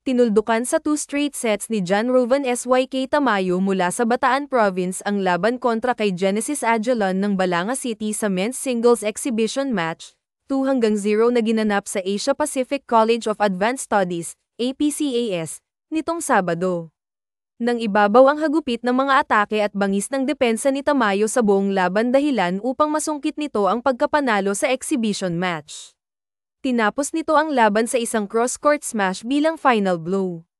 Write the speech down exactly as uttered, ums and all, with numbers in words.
Tinuldukan sa two straight sets ni John Rovan S Y K Tamayo mula sa Bataan Province ang laban kontra kay Genesis Aguilan ng Balanga City sa men's singles exhibition match, two hanggang zero na ginanap sa Asia Pacific College of Advanced Studies, A P C A S, nitong Sabado. Nang ibabaw ang hagupit ng mga atake at bangis ng depensa ni Tamayo sa buong laban dahilan upang masungkit nito ang pagkapanalo sa exhibition match. Tinapos nito ang laban sa isang cross-court smash bilang final blow.